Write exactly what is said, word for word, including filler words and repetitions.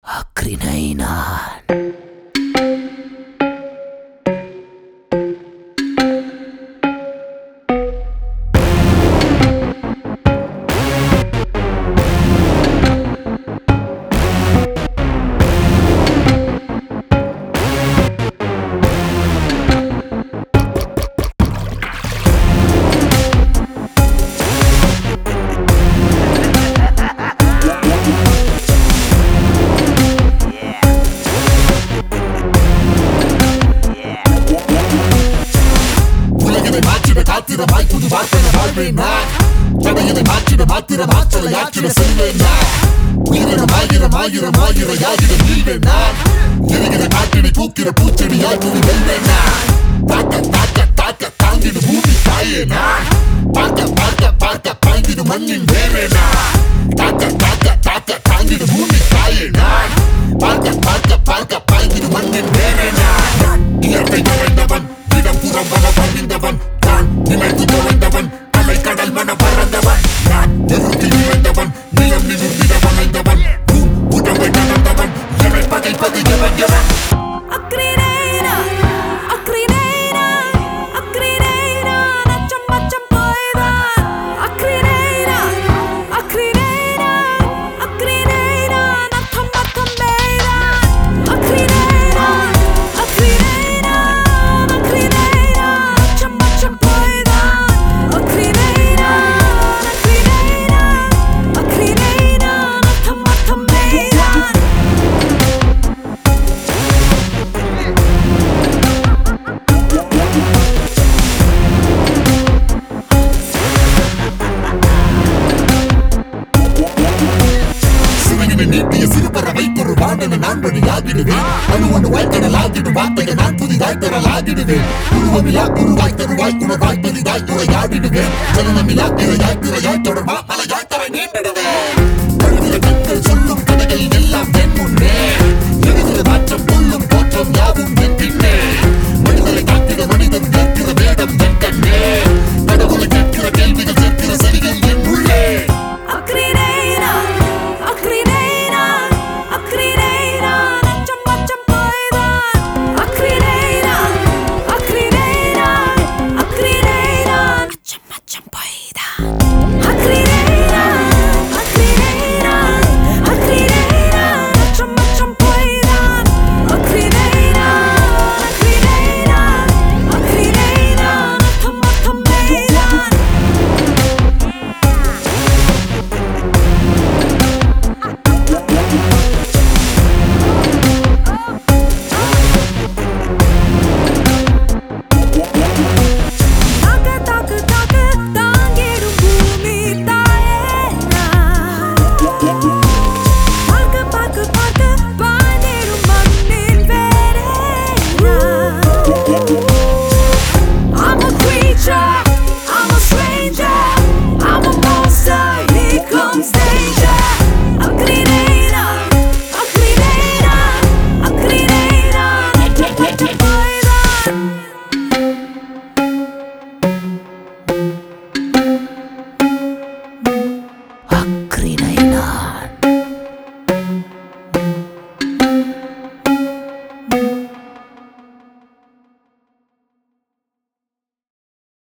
அக்ரிணைனான். காத்திரமாய் புது வார்த்தை வாழ்வேன் நான். தடையதை மாற்றிட மாத்திர மாற்றலை ஆற்றிட செல்வேன் நான். உயிரினம் ஆயிரம் ஆயிரம் ஆயிரம் யாகிடம் வீழ்வேன் நான். எரிகிற காட்டினை பூக்கிற பூச்செடியாய் புவி வெல்வேன் நான். தாக்க தாக்க தாக்க தாங்கிடு பூமி தாயே நான். பார்க்க பார்க்க பார்க்க பாய்ந்திடு மண்ணின் வேறே நான். தாக்க தாக்க தாக்க தாங்கிடு பூமி தாயே நான். பார்க்க பார்க்க பார்க்க பாய்ந்திடு மண்ணின் வேறே நான். இயற்கை நிறைந்தவன் இடம் புறம் வர பகிர்ந்தவன் நான். நிலைத்து தொலைந்தவன் அலை கடல் மன பறந்தவன் நான். நெருக்கி நிறைந்தவன் நிலம் நிமிர்ந்திட வளைந்தவன். உடம்பை கடந்தவன் எனை பகைப்பது எவன் எவன். நீட்டிய சிறுபற வைத்தொரு வாண்டன நான் வழியாகிடுவேன். அணு ஒன்று வாய்க்கடல் ஆகிடும் வார்த்தையை நான் புதிதாய் தரலாகிடுவேன். உருவமில்லா குருவாய் தருவாய் உணர்வாய் பெரிதாய் துறையாடிடுவேன். ஜனனமில்லா திரையாய் திரையாய் தொடர்பா மலையாய் தரை நீண்டிடுவேன். சொல்லும்